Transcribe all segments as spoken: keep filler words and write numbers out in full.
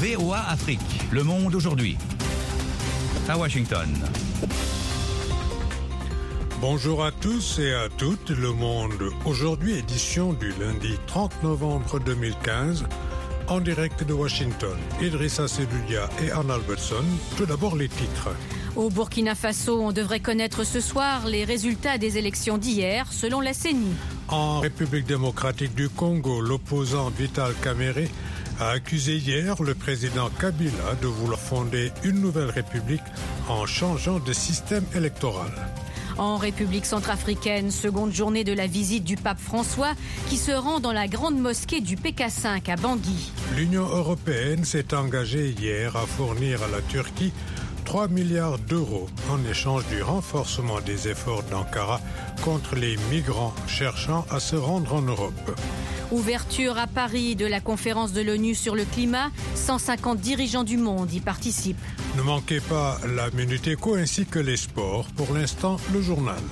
V O A Afrique, Le Monde aujourd'hui. À Washington. Bonjour à tous et à toutes, Le Monde aujourd'hui, édition du lundi trente novembre deux mille quinze, en direct de Washington. Idrissa Seloudia et Anne Albertson. Tout d'abord les titres. Au Burkina Faso, on devrait connaître ce soir les résultats des élections d'hier, selon la C E N I. En République démocratique du Congo, l'opposant Vital Kamerhe a accusé hier le président Kabila de vouloir fonder une nouvelle république en changeant de système électoral. En République centrafricaine, seconde journée de la visite du pape François qui se rend dans la grande mosquée du P K cinq à Bangui. L'Union européenne s'est engagée hier à fournir à la Turquie trois milliards d'euros en échange du renforcement des efforts d'Ankara contre les migrants cherchant à se rendre en Europe. Ouverture à Paris de la conférence de l'ONU sur le climat, cent cinquante dirigeants du monde y participent. Ne manquez pas la Minute Éco ainsi que les sports. Pour l'instant, le journal.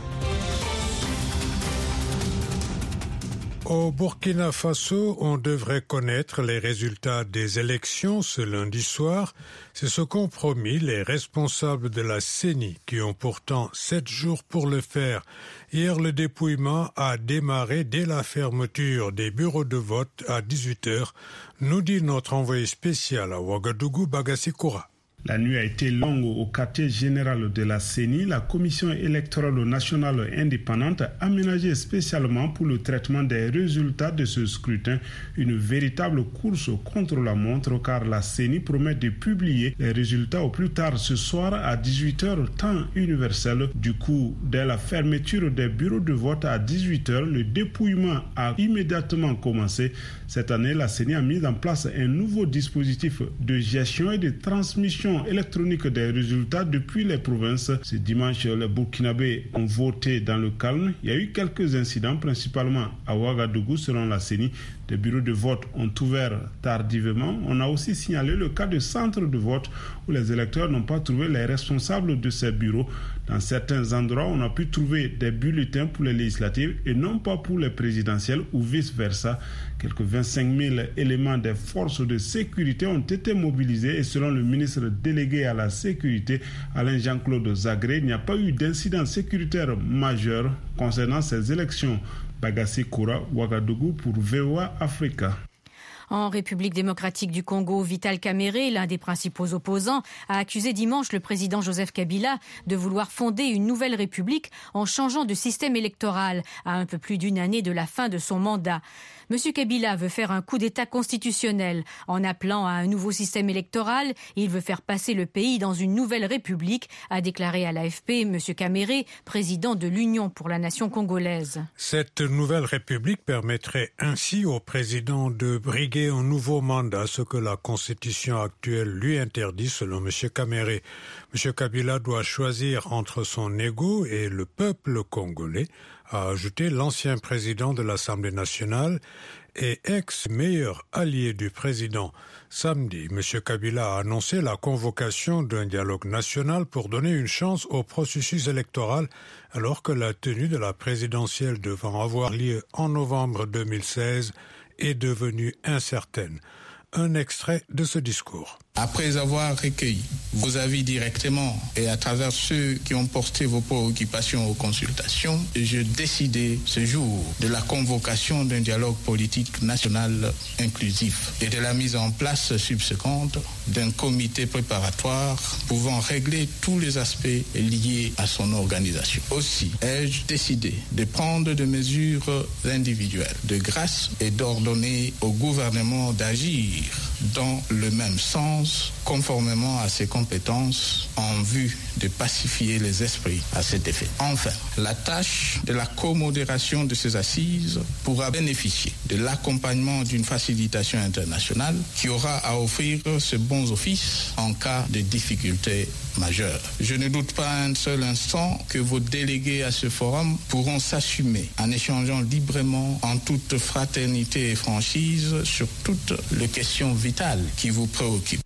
Au Burkina Faso, on devrait connaître les résultats des élections ce lundi soir. C'est ce qu'ont promis les responsables de la C E N I, qui ont pourtant sept jours pour le faire. Hier, le dépouillement a démarré dès la fermeture des bureaux de vote à dix-huit heures, nous dit notre envoyé spécial à Ouagadougou, Bagassi Koura. La nuit a été longue au quartier général de la C E N I, la Commission électorale nationale indépendante aménagée spécialement pour le traitement des résultats de ce scrutin. Une véritable course contre la montre car la C E N I promet de publier les résultats au plus tard ce soir à dix-huit heures, temps universel. Du coup, dès la fermeture des bureaux de vote à dix-huit heures, le dépouillement a immédiatement commencé. Cette année, la C E N I a mis en place un nouveau dispositif de gestion et de transmission électronique des résultats depuis les provinces. Ce dimanche, les Burkinabés ont voté dans le calme. Il y a eu quelques incidents, principalement à Ouagadougou, selon la C E N I. Des bureaux de vote ont ouvert tardivement. On a aussi signalé le cas de centres de vote où les électeurs n'ont pas trouvé les responsables de ces bureaux. Dans certains endroits, on a pu trouver des bulletins pour les législatives et non pas pour les présidentielles ou vice-versa. Quelques vingt-cinq mille éléments des forces de sécurité ont été mobilisés et selon le ministre délégué à la sécurité, Alain Jean-Claude Zagré, il n'y a pas eu d'incident sécuritaire majeur concernant ces élections. Bagassi Koura, Ouagadougou pour V O A Africa. En République démocratique du Congo, Vital Kamerhe, l'un des principaux opposants, a accusé dimanche le président Joseph Kabila de vouloir fonder une nouvelle république en changeant de système électoral à un peu plus d'une année de la fin de son mandat. Monsieur Kabila veut faire un coup d'État constitutionnel en appelant à un nouveau système électoral. Il veut faire passer le pays dans une nouvelle république, a déclaré à l'A F P Monsieur Kamerhe, président de l'Union pour la nation congolaise. Cette nouvelle république permettrait ainsi au président de briguer un nouveau mandat, ce que la constitution actuelle lui interdit, selon Monsieur Kamerhe. Monsieur Kabila doit choisir entre son ego et le peuple congolais, a ajouté l'ancien président de l'Assemblée nationale et ex-meilleur allié du président. Samedi, M. Kabila a annoncé la convocation d'un dialogue national pour donner une chance au processus électoral alors que la tenue de la présidentielle devant avoir lieu en novembre deux mille seize est devenue incertaine. Un extrait de ce discours. Après avoir recueilli vos avis directement et à travers ceux qui ont porté vos préoccupations aux consultations, j'ai décidé ce jour de la convocation d'un dialogue politique national inclusif et de la mise en place subséquente d'un comité préparatoire pouvant régler tous les aspects liés à son organisation. Aussi, ai-je décidé de prendre des mesures individuelles de grâce et d'ordonner au gouvernement d'agir dans le même sens, conformément à ses compétences, en vue de pacifier les esprits à cet effet. Enfin, la tâche de la comodération de ces assises pourra bénéficier de l'accompagnement d'une facilitation internationale qui aura à offrir ce bon office en cas de difficultés majeures. Je ne doute pas un seul instant que vos délégués à ce forum pourront s'assumer en échangeant librement en toute fraternité et franchise sur toutes les questions vitales qui vous préoccupent.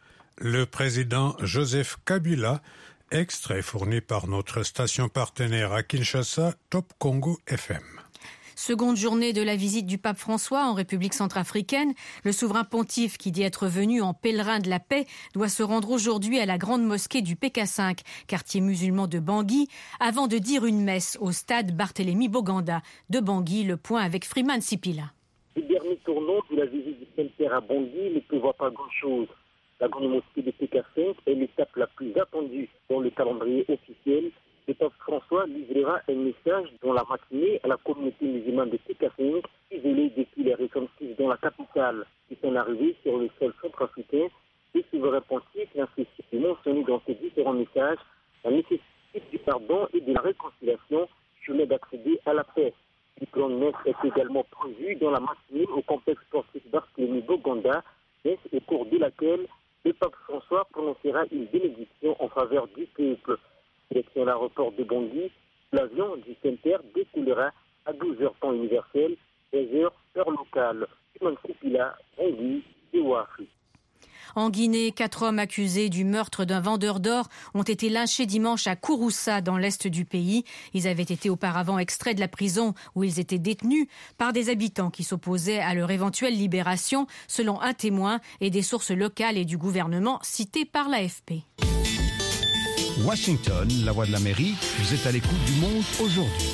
Le président Joseph Kabila, extrait fourni par notre station partenaire à Kinshasa, Top Congo F M. Seconde journée de la visite du pape François en République centrafricaine. Le souverain pontife, qui dit être venu en pèlerin de la paix, doit se rendre aujourd'hui à la grande mosquée du P K cinq, quartier musulman de Bangui, avant de dire une messe au stade Barthélemy Boganda de Bangui. Le point avec Freeman Sipila. Le dernier tournant de la visite du Saint-Père à Bangui ne prévoit pas grand-chose. La grande mosquée de P K cinq est l'étape la plus attendue dans le calendrier officiel. Le pape François livrera un message dans la matinée à la communauté musulmane de P K cinq, isolée depuis les récentes crises dans la capitale. Qui sont arrivés sur le sol centrafricain, le souverain pontife insiste de mentionner dans ses différents messages la nécessité du pardon et de la réconciliation, chemin d'accéder à la paix. Le plan de messe est également prévu dans la matinée au complexe sportif Barthélemy Boganda, messe au cours de laquelle le pape François prononcera une bénédiction en faveur du peuple. Direction l'aéroport de Bangui, l'avion du Saint-Père décollera à douze heures temps universel, treize heures heure locale. Bangui, V O A Afrique. En Guinée, quatre hommes accusés du meurtre d'un vendeur d'or ont été lynchés dimanche à Kouroussa, dans l'est du pays. Ils avaient été auparavant extraits de la prison où ils étaient détenus par des habitants qui s'opposaient à leur éventuelle libération, selon un témoin et des sources locales et du gouvernement citées par l'A F P. Washington, la voix de l'Amérique, vous êtes à l'écoute du monde aujourd'hui.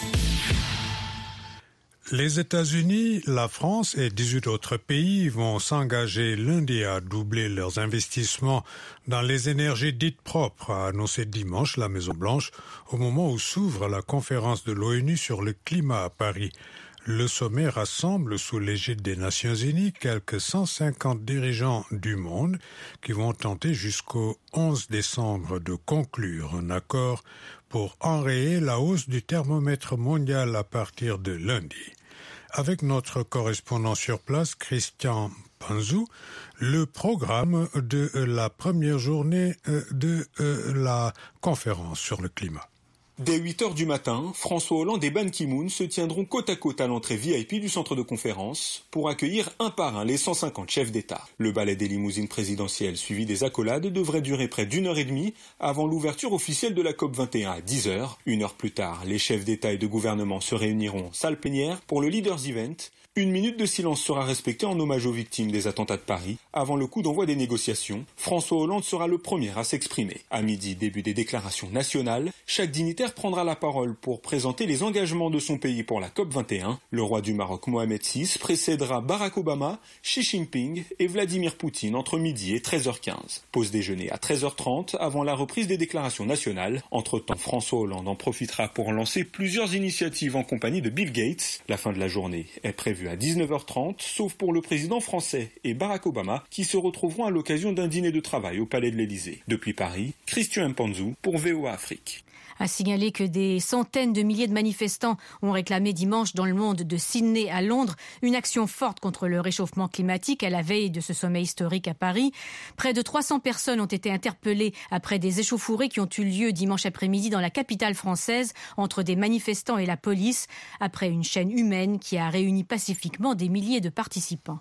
Les États-Unis, la France et dix-huit autres pays vont s'engager lundi à doubler leurs investissements dans les énergies dites propres, a annoncé dimanche la Maison-Blanche au moment où s'ouvre la conférence de l'ONU sur le climat à Paris. Le sommet rassemble sous l'égide des Nations Unies quelques cent cinquante dirigeants du monde qui vont tenter jusqu'au onze décembre de conclure un accord pour enrayer la hausse du thermomètre mondial à partir de lundi. Avec notre correspondant sur place, Christian Panzou, le programme de la première journée de la conférence sur le climat. Dès huit heures du matin, François Hollande et Ban Ki-moon se tiendront côte à côte à l'entrée V I P du centre de conférence pour accueillir un par un les cent cinquante chefs d'État. Le ballet des limousines présidentielles suivi des accolades devrait durer près d'une heure et demie avant l'ouverture officielle de la COP vingt et un à dix heures. Une heure plus tard, les chefs d'État et de gouvernement se réuniront salle plénière pour le Leaders Event. Une minute de silence sera respectée en hommage aux victimes des attentats de Paris. Avant le coup d'envoi des négociations, François Hollande sera le premier à s'exprimer. À midi, début des déclarations nationales, chaque dignitaire prendra la parole pour présenter les engagements de son pays pour la COP vingt et un. Le roi du Maroc Mohamed six précédera Barack Obama, Xi Jinping et Vladimir Poutine entre midi et treize heures quinze. Pause déjeuner à treize heures trente avant la reprise des déclarations nationales. Entre-temps, François Hollande en profitera pour lancer plusieurs initiatives en compagnie de Bill Gates. La fin de la journée est prévue à dix-neuf heures trente, sauf pour le président français et Barack Obama, qui se retrouveront à l'occasion d'un dîner de travail au Palais de l'Élysée. Depuis Paris, Christian Mpanzou pour V O A Afrique. À signaler que des centaines de milliers de manifestants ont réclamé dimanche dans le monde de Sydney à Londres une action forte contre le réchauffement climatique à la veille de ce sommet historique à Paris. Près de trois cents personnes ont été interpellées après des échauffourées qui ont eu lieu dimanche après-midi dans la capitale française entre des manifestants et la police, après une chaîne humaine qui a réuni pacifiquement des milliers de participants.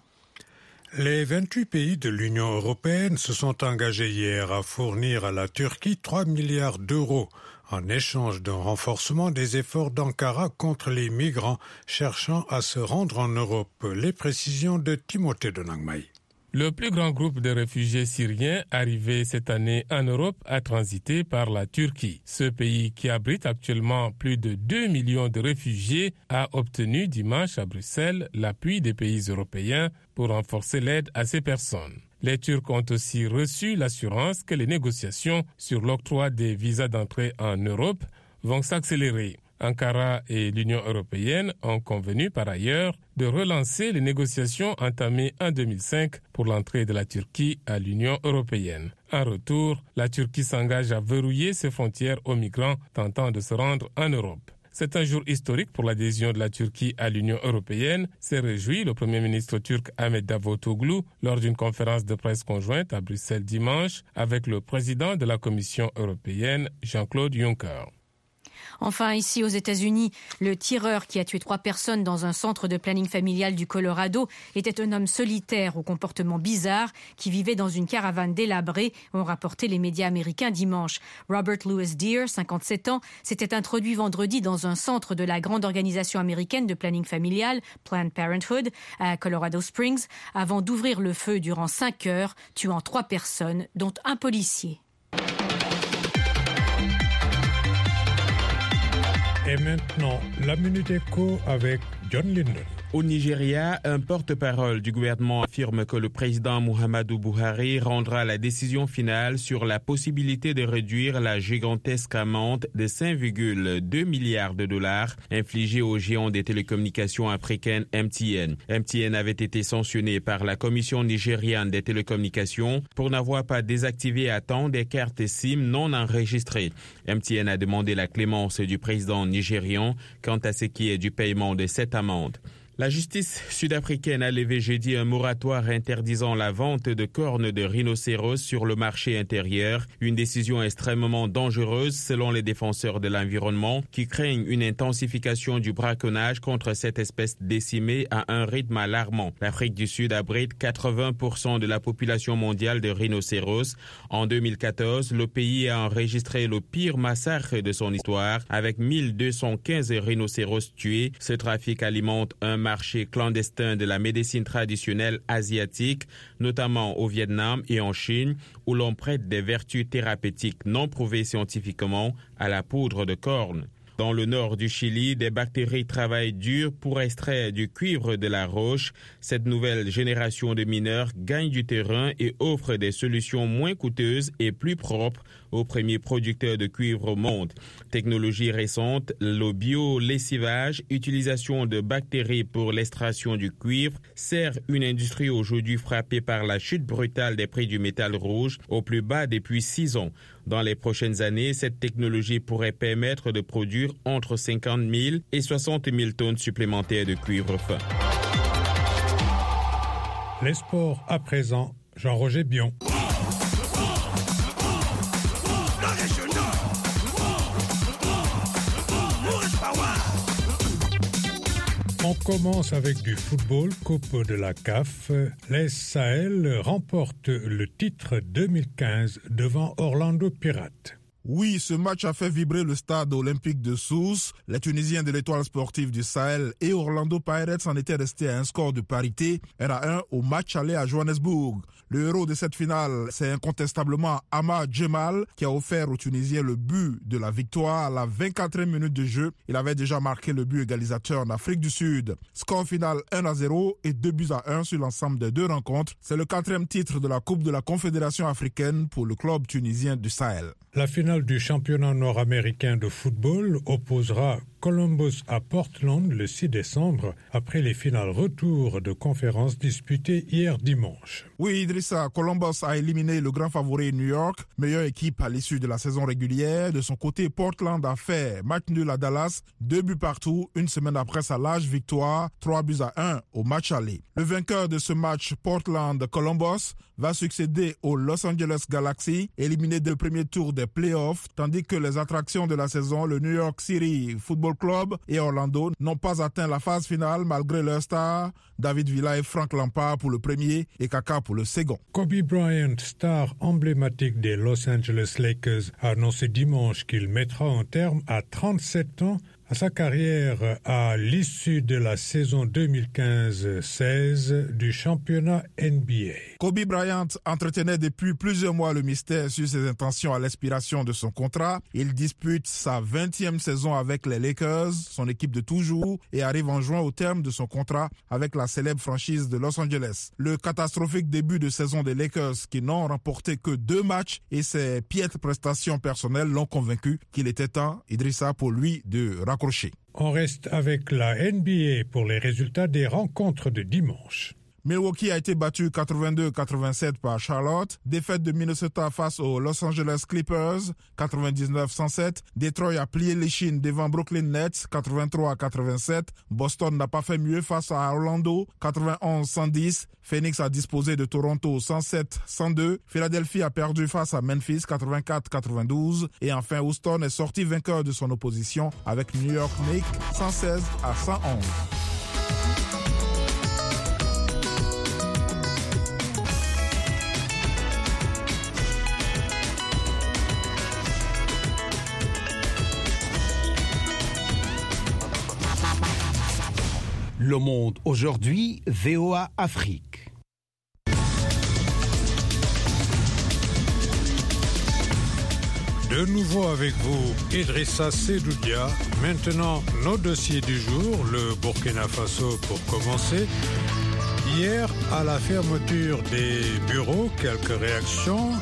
Les vingt-huit pays de l'Union européenne se sont engagés hier à fournir à la Turquie trois milliards d'euros en échange d'un renforcement des efforts d'Ankara contre les migrants cherchant à se rendre en Europe. Les précisions de Timothée de Nangmaï. Le plus grand groupe de réfugiés syriens arrivés cette année en Europe a transité par la Turquie. Ce pays, qui abrite actuellement plus de deux millions de réfugiés, a obtenu dimanche à Bruxelles l'appui des pays européens pour renforcer l'aide à ces personnes. Les Turcs ont aussi reçu l'assurance que les négociations sur l'octroi des visas d'entrée en Europe vont s'accélérer. Ankara et l'Union européenne ont convenu par ailleurs de relancer les négociations entamées en deux mille cinq pour l'entrée de la Turquie à l'Union européenne. En retour, la Turquie s'engage à verrouiller ses frontières aux migrants tentant de se rendre en Europe. C'est un jour historique pour l'adhésion de la Turquie à l'Union européenne, s'est réjoui le Premier ministre turc Ahmet Davutoglu lors d'une conférence de presse conjointe à Bruxelles dimanche avec le président de la Commission européenne Jean-Claude Juncker. Enfin, ici aux États-Unis, le tireur qui a tué trois personnes dans un centre de planning familial du Colorado était un homme solitaire au comportement bizarre qui vivait dans une caravane délabrée, ont rapporté les médias américains dimanche. Robert Louis Deere, cinquante-sept ans, s'était introduit vendredi dans un centre de la grande organisation américaine de planning familial, Planned Parenthood, à Colorado Springs, avant d'ouvrir le feu durant cinq heures, tuant trois personnes, dont un policier. Et maintenant, la Minute Éco avec John Linden. Au Nigeria, un porte-parole du gouvernement affirme que le président Muhammadu Buhari rendra la décision finale sur la possibilité de réduire la gigantesque amende de cinq virgule deux milliards de dollars infligée au géant des télécommunications africaines M T N. M T N avait été sanctionné par la Commission nigériane des télécommunications pour n'avoir pas désactivé à temps des cartes SIM non enregistrées. M T N a demandé la clémence du président nigérian quant à ce qui est du paiement de cette amende. La justice sud-africaine a levé jeudi un moratoire interdisant la vente de cornes de rhinocéros sur le marché intérieur, une décision extrêmement dangereuse selon les défenseurs de l'environnement qui craignent une intensification du braconnage contre cette espèce décimée à un rythme alarmant. L'Afrique du Sud abrite quatre-vingts pour cent de la population mondiale de rhinocéros. En deux mille quatorze, le pays a enregistré le pire massacre de son histoire avec mille deux cent quinze rhinocéros tués. Ce trafic alimente un marché clandestin de la médecine traditionnelle asiatique, notamment au Vietnam et en Chine, où l'on prête des vertus thérapeutiques non prouvées scientifiquement à la poudre de corne. Dans le nord du Chili, des bactéries travaillent dur pour extraire du cuivre de la roche. Cette nouvelle génération de mineurs gagne du terrain et offre des solutions moins coûteuses et plus propres aux premiers producteurs de cuivre au monde. Technologie récente, le bio-lessivage, utilisation de bactéries pour l'extraction du cuivre, sert une industrie aujourd'hui frappée par la chute brutale des prix du métal rouge au plus bas depuis six ans. Dans les prochaines années, cette technologie pourrait permettre de produire entre cinquante mille et soixante mille tonnes supplémentaires de cuivre fin. Les sports à présent, Jean-Roger Bion. On commence avec du football, Coupe de la C A F. Les Sahel remportent le titre deux mille quinze devant Orlando Pirates. Oui, ce match a fait vibrer le stade olympique de Sousse. Les Tunisiens de l'Étoile sportive du Sahel et Orlando Pirates en étaient restés à un score de parité, un à un au match aller à Johannesburg. Le héros de cette finale, c'est incontestablement Ahmad Jemal qui a offert aux Tunisiens le but de la victoire à la vingt-quatrième minute de jeu. Il avait déjà marqué le but égalisateur en Afrique du Sud. Score final un à zéro et deux buts à un sur l'ensemble des deux rencontres. C'est le quatrième titre de la Coupe de la Confédération africaine pour le club tunisien du Sahel. La finale du championnat nord-américain de football opposera Columbus à Portland le six décembre, après les finales retour de conférence disputées hier dimanche. Oui, Idrissa, Columbus a éliminé le grand favori New York, meilleure équipe à l'issue de la saison régulière. De son côté, Portland a fait match nul à Dallas, deux buts partout, une semaine après sa large victoire, trois buts à un au match aller. Le vainqueur de ce match, Portland-Columbus, va succéder au Los Angeles Galaxy, éliminé dès le premier tour des playoffs, tandis que les attractions de la saison, le New York City Football Club et Orlando, n'ont pas atteint la phase finale malgré leurs stars, David Villa et Frank Lampard pour le premier et Kaka pour le second. Kobe Bryant, star emblématique des Los Angeles Lakers, a annoncé dimanche qu'il mettra un terme à trente-sept ans à sa carrière à l'issue de la saison deux mille quinze seize du championnat N B A. Kobe Bryant entretenait depuis plusieurs mois le mystère sur ses intentions à l'expiration de son contrat. Il dispute sa vingtième saison avec les Lakers, son équipe de toujours, et arrive en juin au terme de son contrat avec la célèbre franchise de Los Angeles. Le catastrophique début de saison des Lakers, qui n'ont remporté que deux matchs, et ses piètres prestations personnelles l'ont convaincu qu'il était temps, Idrissa, pour lui de raccrocher. On reste avec la N B A pour les résultats des rencontres de dimanche. Milwaukee a été battu quatre-vingt-deux à quatre-vingt-sept par Charlotte. Défaite de Minnesota face aux Los Angeles Clippers, quatre-vingt-dix-neuf à cent sept. Detroit a plié l'échine devant Brooklyn Nets, quatre-vingt-trois à quatre-vingt-sept. Boston n'a pas fait mieux face à Orlando, quatre-vingt-onze à cent dix. Phoenix a disposé de Toronto, cent sept à cent deux. Philadelphie a perdu face à Memphis, quatre-vingt-quatre à quatre-vingt-douze. Et enfin, Houston est sorti vainqueur de son opposition avec New York Knicks, cent seize à cent onze. Le Monde aujourd'hui, V O A Afrique. De nouveau avec vous, Idrissa Sedoudia. Maintenant, nos dossiers du jour, le Burkina Faso pour commencer. Hier, à la fermeture des bureaux, quelques réactions.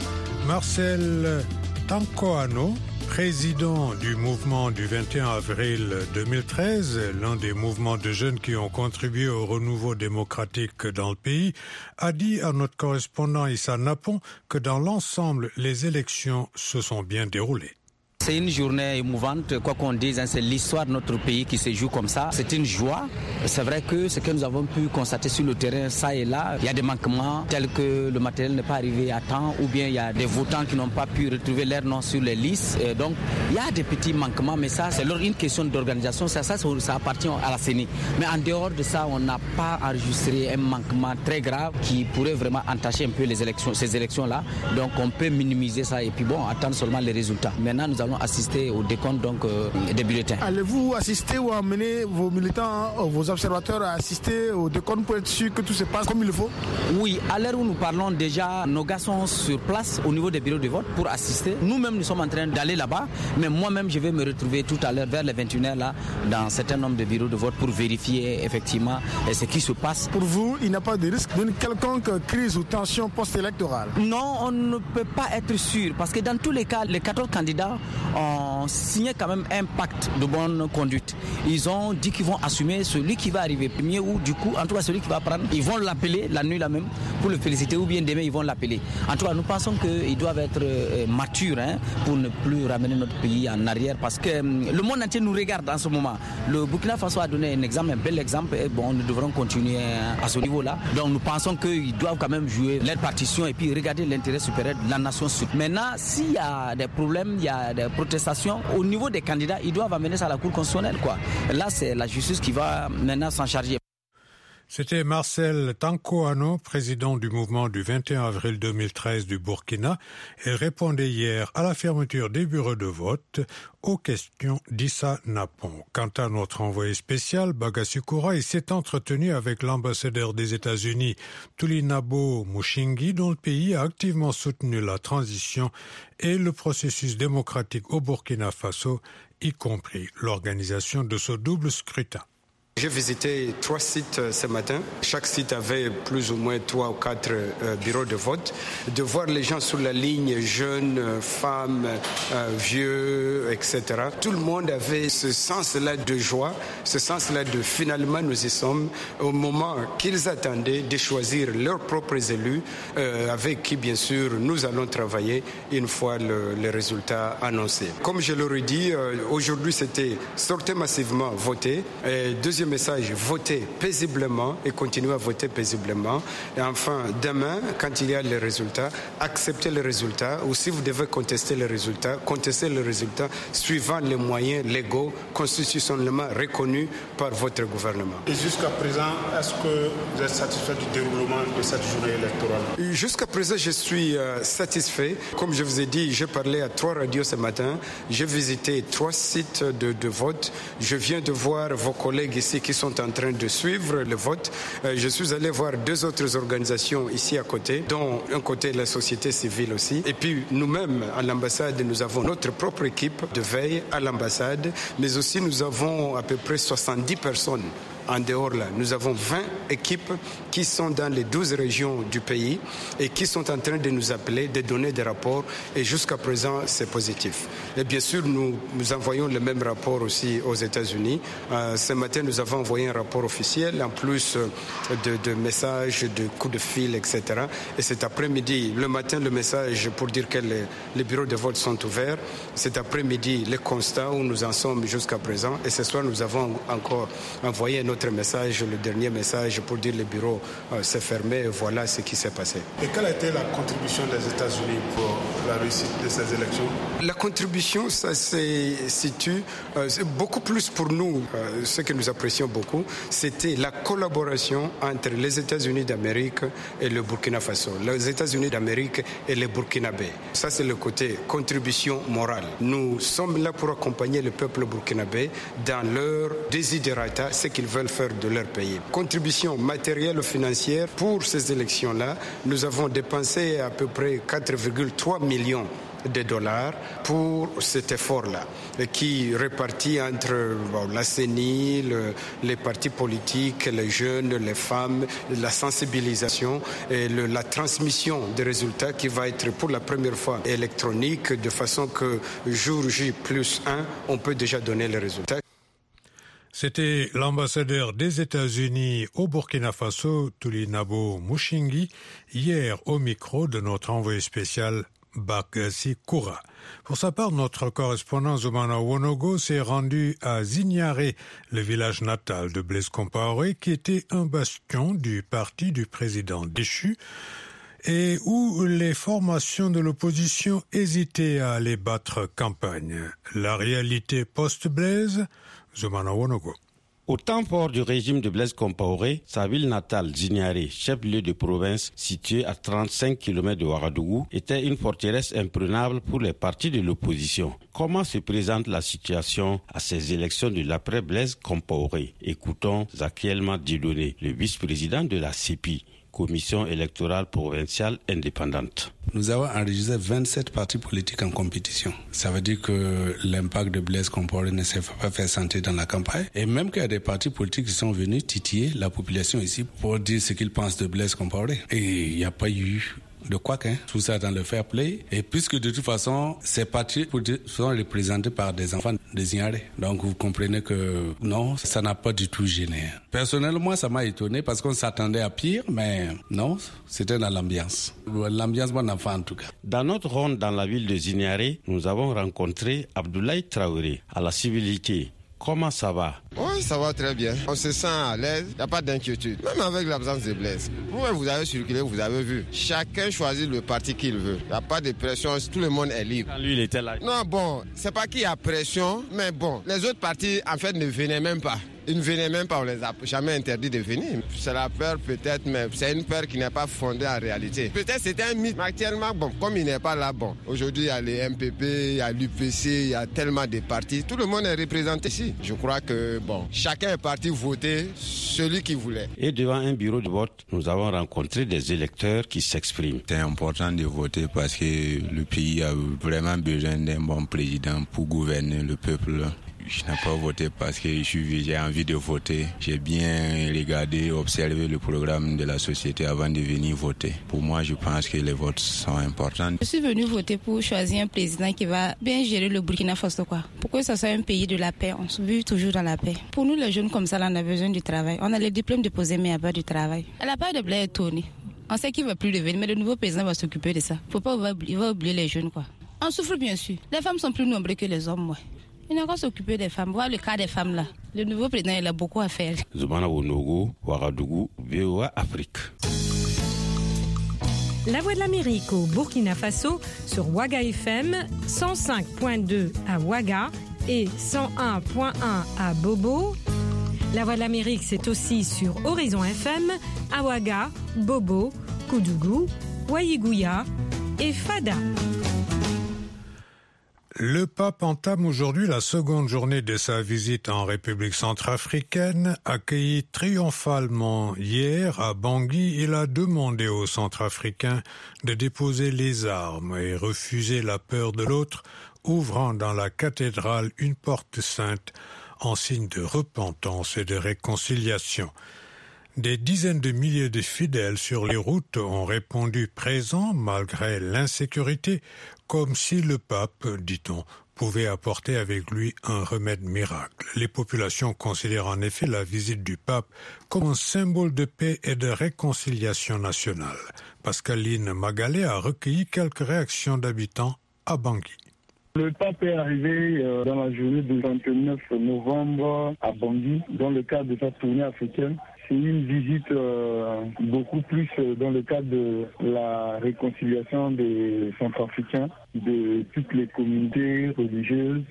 Marcel Tankoano, président du mouvement du vingt et un avril deux mille treize, l'un des mouvements de jeunes qui ont contribué au renouveau démocratique dans le pays, a dit à notre correspondant Issa Napon que dans l'ensemble, les élections se sont bien déroulées. C'est une journée émouvante, quoi qu'on dise, hein, c'est l'histoire de notre pays qui se joue comme ça. C'est une joie. C'est vrai que ce que nous avons pu constater sur le terrain, ça et là, il y a des manquements tels que le matériel n'est pas arrivé à temps ou bien il y a des votants qui n'ont pas pu retrouver leur nom sur les listes. Et donc, il y a des petits manquements, mais ça, c'est une question d'organisation. Ça, ça, ça appartient à la C E N I. Mais en dehors de ça, on n'a pas enregistré un manquement très grave qui pourrait vraiment entacher un peu les élections, ces élections-là. Donc, on peut minimiser ça et puis bon, attendre seulement les résultats. Maintenant, nous allons assister au décompte donc, euh, des bulletins. Allez-vous assister ou amener vos militants, vos observateurs à assister au décompte pour être sûr que tout se passe comme il faut? Oui, à l'heure où nous parlons déjà, nos gars sont sur place au niveau des bureaux de vote pour assister. Nous-mêmes, nous sommes en train d'aller là-bas, mais moi-même, je vais me retrouver tout à l'heure vers les vingt et une heures là, dans un certain nombre de bureaux de vote pour vérifier effectivement ce qui se passe. Pour vous, il n'y a pas de risque d'une quelconque crise ou tension post-électorale? Non, on ne peut pas être sûr, parce que dans tous les cas, les quatorze candidats ont signé quand même un pacte de bonne conduite. Ils ont dit qu'ils vont assumer celui qui va arriver premier ou du coup, en tout cas celui qui va prendre, ils vont l'appeler la nuit là même pour le féliciter ou bien demain ils vont l'appeler. En tout cas, nous pensons qu'ils doivent être euh, matures hein, pour ne plus ramener notre pays en arrière parce que euh, le monde entier nous regarde en ce moment. Le Burkina Faso a donné un exemple, un bel exemple et bon, nous devrons continuer à ce niveau-là. Donc nous pensons qu'ils doivent quand même jouer leur partition et puis regarder l'intérêt supérieur de la nation sud. Maintenant, s'il y a des problèmes, il y a des protestations, au niveau des candidats, ils doivent amener ça à la Cour constitutionnelle, quoi. Là, c'est la justice qui va maintenant s'en charger. C'était Marcel Tankoano, président du mouvement du vingt et un avril deux mille treize du Burkina. Il répondait hier à la fermeture des bureaux de vote aux questions d'Issa Napon. Quant à notre envoyé spécial, Bagasukura, il s'est entretenu avec l'ambassadeur des États-Unis, Tulinabo Mushingi, dont le pays a activement soutenu la transition et le processus démocratique au Burkina Faso, y compris l'organisation de ce double scrutin. J'ai visité trois sites ce matin. Chaque site avait plus ou moins trois ou quatre euh, bureaux de vote. De voir les gens sur la ligne, jeunes, femmes, euh, vieux, et cetera. Tout le monde avait ce sens-là de joie, ce sens-là de finalement nous y sommes au moment qu'ils attendaient de choisir leurs propres élus euh, avec qui bien sûr nous allons travailler une fois le, le résultat annoncé. Comme je l'aurais dit, euh, aujourd'hui c'était sortez massivement, votez. Et deuxième message, votez paisiblement et continuez à voter paisiblement. Et enfin, demain, quand il y a les résultats, acceptez les résultats ou si vous devez contester les résultats, contestez les résultats suivant les moyens légaux constitutionnellement reconnus par votre gouvernement. Et jusqu'à présent, est-ce que vous êtes satisfait du déroulement de cette journée électorale? Jusqu'à présent, je suis euh, satisfait. Comme je vous ai dit, j'ai parlé à trois radios ce matin. J'ai visité trois sites de, de vote. Je viens de voir vos collègues ici qui sont en train de suivre le vote. Euh, je suis allé voir deux autres organisations ici à côté, dont un côté la société civile aussi. Et puis nous-mêmes, à l'ambassade, nous avons notre propre équipe de veille à l'ambassade, mais aussi nous avons à peu près soixante-dix personnes en dehors là, nous avons vingt équipes qui sont dans les douze régions du pays et qui sont en train de nous appeler, de donner des rapports et jusqu'à présent c'est positif. Et bien sûr nous, nous envoyons le même rapport aussi aux États-Unis. Euh, ce matin nous avons envoyé un rapport officiel en plus de, de messages, de coups de fil, et cetera. Et cet après-midi, le matin le message pour dire que les, les bureaux de vote sont ouverts. Cet après-midi le constat où nous en sommes jusqu'à présent. Et ce soir nous avons encore envoyé un autre message, le dernier message pour dire que le bureau euh, s'est fermé et voilà ce qui s'est passé. Et quelle a été la contribution des États-Unis pour la réussite de ces élections? La contribution, ça se situe euh, beaucoup plus pour nous, euh, ce que nous apprécions beaucoup, c'était la collaboration entre les États-Unis d'Amérique et le Burkina Faso, les États-Unis d'Amérique et les Burkinabés. Ça, c'est le côté contribution morale. Nous sommes là pour accompagner le peuple burkinabé dans leur desiderata, ce qu'ils veulent faire de leur pays. Contribution matérielle ou financière pour ces élections-là, nous avons dépensé à peu près quatre virgule trois millions de dollars pour cet effort-là, qui est réparti entre bon, la C E N I, le, les partis politiques, les jeunes, les femmes, la sensibilisation et le, la transmission des résultats qui va être pour la première fois électronique, de façon que jour J plus un, on peut déjà donner les résultats. C'était l'ambassadeur des États-Unis au Burkina Faso, Tulinabo Mushingi, hier au micro de notre envoyé spécial Bakassi Koura. Pour sa part, notre correspondant Zoumana Wonogo s'est rendu à Zignaré, le village natal de Blaise Compaoré, qui était un bastion du parti du président déchu et où les formations de l'opposition hésitaient à aller battre campagne. La réalité post-Blaise, Zoumana Wonogo. Au temps fort du régime de Blaise Compaoré, sa ville natale, Zignaré, chef-lieu de province située à trente-cinq kilomètres de Ouagadougou, était une forteresse imprenable pour les partis de l'opposition. Comment se présente la situation à ces élections de l'après Blaise Compaoré? Écoutons Zakielma Dieudonné, le vice-président de la C E P I, Commission électorale provinciale indépendante. Nous avons enregistré vingt-sept partis politiques en compétition. Ça veut dire que l'impact de Blaise Compaoré ne s'est pas fait sentir dans la campagne. Et même qu'il y a des partis politiques qui sont venus titiller la population ici pour dire ce qu'ils pensent de Blaise Compaoré. Et il n'y a pas eu de quoi qu'un, tout ça dans le fair play. Et puisque de toute façon, ces partis sont représentés par des enfants de Zignaré. Donc vous comprenez que non, ça n'a pas du tout gêné. Personnellement, ça m'a étonné parce qu'on s'attendait à pire, mais non, c'était dans l'ambiance. L'ambiance bon enfant en tout cas. Dans notre ronde dans la ville de Zignaré, nous avons rencontré Abdoulaye Traoré à la civilité. Comment ça va? Oui, ça va très bien. On se sent à l'aise, il n'y a pas d'inquiétude. Même avec l'absence de Blaise. Vous-même, vous avez circulé, vous avez vu. Chacun choisit le parti qu'il veut. Il n'y a pas de pression, tout le monde est libre. Quand lui, il était là. Non, bon, c'est pas qu'il y a pression, mais bon, les autres partis, en fait, ne venaient même pas. Ils ne venaient même pas, on les a jamais interdit de venir. C'est la peur peut-être, mais c'est une peur qui n'est pas fondée en réalité. Peut-être c'était un mythe, mais actuellement, bon, comme il n'est pas là, bon. Aujourd'hui, il y a les M P P, il y a l'U P C, il y a tellement de partis. Tout le monde est représenté ici. Je crois que, bon, chacun est parti voter celui qu'il voulait. Et devant un bureau de vote, nous avons rencontré des électeurs qui s'expriment. C'est important de voter parce que le pays a vraiment besoin d'un bon président pour gouverner le peuple. Je n'ai pas voté parce que j'ai envie de voter. J'ai bien regardé, observé le programme de la société avant de venir voter. Pour moi, je pense que les votes sont importants. Je suis venu voter pour choisir un président qui va bien gérer le Burkina Faso, quoi. Pour que ça soit un pays de la paix. On se vit toujours dans la paix. Pour nous, les jeunes comme ça, là, on a besoin du travail. On a les diplômes déposés, mais il n'y a pas du travail. À la part de Blaise Tony, on sait qu'il ne va plus devenir, mais le nouveau président va s'occuper de ça. Il faut pas oublier, il va oublier les jeunes, quoi. On souffre bien sûr. Les femmes sont plus nombreuses que les hommes, ouais. Il n'a qu'à s'occuper des femmes. Voir le cas des femmes là. Le nouveau président, il a beaucoup à faire. Zoumana Wonogo, Ouagadougou, V O A Afrique. La Voix de l'Amérique au Burkina Faso sur Ouaga F M, cent cinq virgule deux à Ouaga et cent un virgule un à Bobo. La Voix de l'Amérique, c'est aussi sur Horizon F M, à Ouaga, Bobo, Koudougou, Ouaïgouya et Fada. Le pape entame aujourd'hui la seconde journée de sa visite en République centrafricaine. Accueilli triomphalement hier à Bangui, il a demandé aux Centrafricains de déposer les armes et refuser la peur de l'autre, ouvrant dans la cathédrale une porte sainte en signe de repentance et de réconciliation. Des dizaines de milliers de fidèles sur les routes ont répondu présents malgré l'insécurité, comme si le pape, dit-on, pouvait apporter avec lui un remède miracle. Les populations considèrent en effet la visite du pape comme un symbole de paix et de réconciliation nationale. Pascaline Magalé a recueilli quelques réactions d'habitants à Bangui. Le pape est arrivé euh, dans la journée du vingt-neuf novembre à Bangui dans le cadre de sa tournée africaine. C'est une visite euh, beaucoup plus dans le cadre de la réconciliation des Centrafricains, de toutes les communautés religieuses,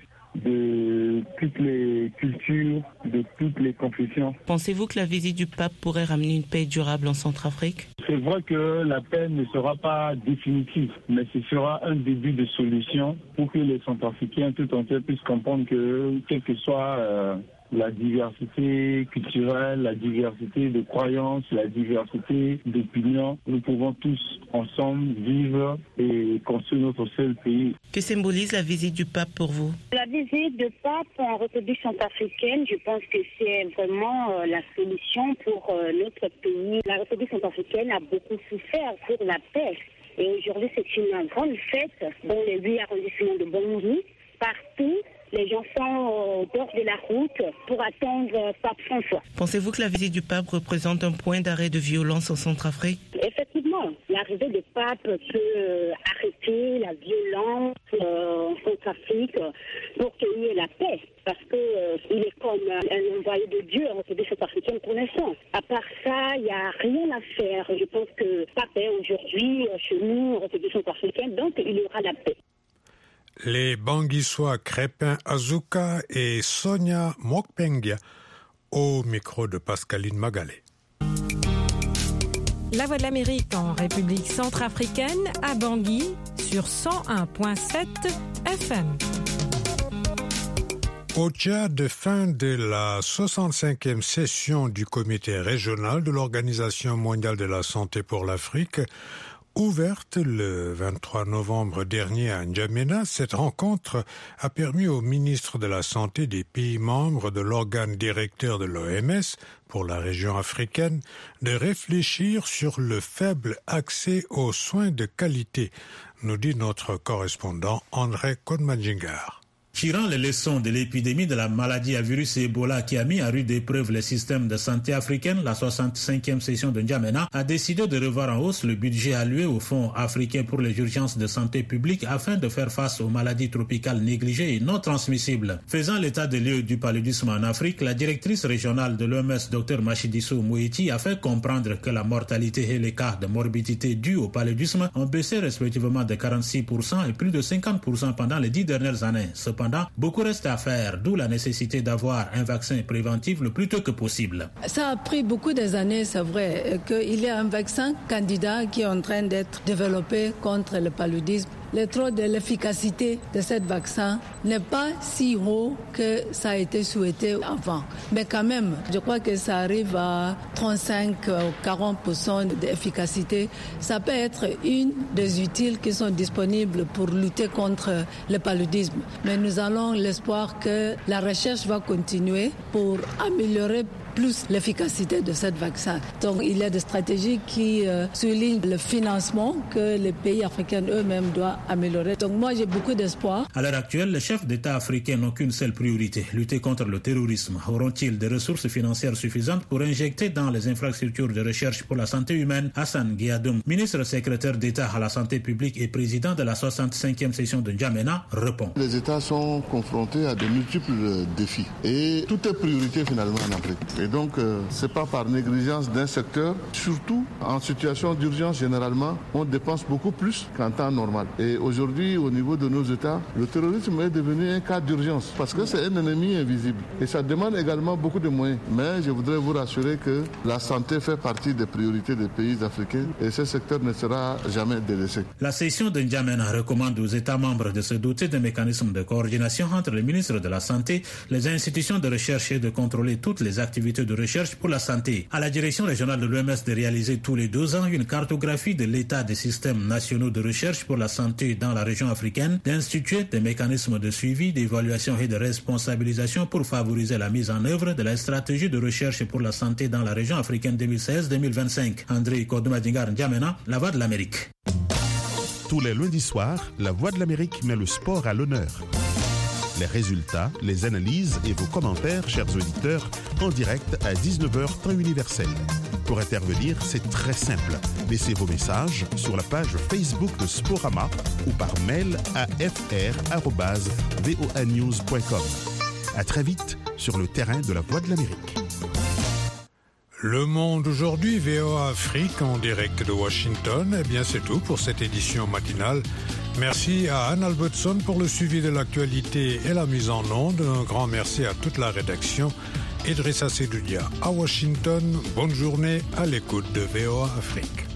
de toutes les cultures, de toutes les confessions. Pensez-vous que la visite du pape pourrait ramener une paix durable en Centrafrique ? C'est vrai que la paix ne sera pas définitive, mais ce sera un début de solution pour que les Centrafricains tout entiers puissent comprendre que, quel que soit euh, la diversité culturelle, la diversité de croyances, la diversité d'opinions, nous pouvons tous ensemble vivre et construire notre seul pays. Que symbolise la visite du pape pour vous ? La visite du pape en République centrafricaine, je pense que c'est vraiment euh, la solution pour euh, notre pays. La République centrafricaine a beaucoup souffert pour la paix. Et aujourd'hui, c'est une grande fête dans les huit arrondissements de Bangui, partout. Les gens sont au bord de la route pour attendre Pape François. Pensez-vous que la visite du pape représente un point d'arrêt de violence en Centrafrique ? Effectivement, l'arrivée du pape peut arrêter la violence en Centrafrique pour qu'il y ait la paix. Parce qu'il euh, est comme un envoyé de Dieu en République centrafricaine pour l'instant. À part ça, il n'y a rien à faire. Je pense que le pape est aujourd'hui chez nous en République centrafricaine, donc il y aura la paix. Les Banguissois Crépin Azuka et Sonia Mokpengia au micro de Pascaline Magalé. La Voix de l'Amérique en République centrafricaine à Bangui sur cent un virgule sept F M. Au Tchad, fin de la soixante-cinquième session du comité régional de l'Organisation mondiale de la santé pour l'Afrique, ouverte le vingt-trois novembre dernier à N'Djamena, cette rencontre a permis aux ministres de la Santé des pays membres de l'organe directeur de l'O M S pour la région africaine de réfléchir sur le faible accès aux soins de qualité, nous dit notre correspondant André Kodmadjingar. Tirant les leçons de l'épidémie de la maladie à virus Ebola qui a mis à rude épreuve les systèmes de santé africains, la soixante-cinquième session de N'Djamena a décidé de revoir en hausse le budget alloué au Fonds africain pour les urgences de santé publique afin de faire face aux maladies tropicales négligées et non transmissibles. Faisant l'état des lieux du paludisme en Afrique, la directrice régionale de l'O M S, Dr Matshidiso Moeti, a fait comprendre que la mortalité et les cas de morbidité dus au paludisme ont baissé respectivement de quarante-six pour cent et plus de cinquante pour cent pendant les dix dernières années. Cependant, beaucoup reste à faire, d'où la nécessité d'avoir un vaccin préventif le plus tôt que possible. Ça a pris beaucoup d'années, c'est vrai, qu'il y a un vaccin candidat qui est en train d'être développé contre le paludisme. Le taux de l'efficacité de ce vaccin n'est pas si haut que ça a été souhaité avant. Mais quand même, je crois que ça arrive à trente-cinq ou quarante pour cent d'efficacité. Ça peut être une des utiles qui sont disponibles pour lutter contre le paludisme. Mais nous avons l'espoir que la recherche va continuer pour améliorer plus l'efficacité de ce vaccin. Donc il y a des stratégies qui euh, soulignent le financement que les pays africains eux-mêmes doivent améliorer. Donc moi j'ai beaucoup d'espoir. À l'heure actuelle, les chefs d'État africains n'ont qu'une seule priorité, lutter contre le terrorisme. Auront-ils des ressources financières suffisantes pour injecter dans les infrastructures de recherche pour la santé humaine? Hassan Guiadoum, ministre secrétaire d'État à la santé publique et président de la soixante-cinquième session de N'Djamena, répond. Les États sont confrontés à de multiples défis et tout est priorité finalement en Afrique. Et donc, euh, ce n'est pas par négligence d'un secteur. Surtout, en situation d'urgence, généralement, on dépense beaucoup plus qu'en temps normal. Et aujourd'hui, au niveau de nos États, le terrorisme est devenu un cas d'urgence parce que c'est un ennemi invisible. Et ça demande également beaucoup de moyens. Mais je voudrais vous rassurer que la santé fait partie des priorités des pays africains et ce secteur ne sera jamais délaissé. La session de N'Djamena recommande aux États membres de se doter d'un mécanisme de coordination entre les ministres de la Santé, les institutions de recherche et de contrôler toutes les activités activités de recherche pour la santé. À la direction régionale de l'O M S de réaliser tous les deux ans une cartographie de l'état des systèmes nationaux de recherche pour la santé dans la région africaine, d'instituer des mécanismes de suivi, d'évaluation et de responsabilisation pour favoriser la mise en œuvre de la stratégie de recherche pour la santé dans la région africaine deux mille seize deux mille vingt-cinq. André Kodomadingar N'Djamena, La Voix de l'Amérique. Tous les lundis soirs, La Voix de l'Amérique met le sport à l'honneur. Les résultats, les analyses et vos commentaires, chers auditeurs, en direct à dix-neuf heures temps universel. Pour intervenir, c'est très simple. Laissez vos messages sur la page Facebook de Sporama ou par mail à f r arobase voa news point com. À très vite sur le terrain de La Voix de l'Amérique. Le Monde aujourd'hui, V O A Afrique en direct de Washington. Eh bien, c'est tout pour cette édition matinale. Merci à Anne Albertson pour le suivi de l'actualité et la mise en onde. Un grand merci à toute la rédaction. Idrissa Sedoudia à Washington. Bonne journée à l'écoute de V O A Afrique.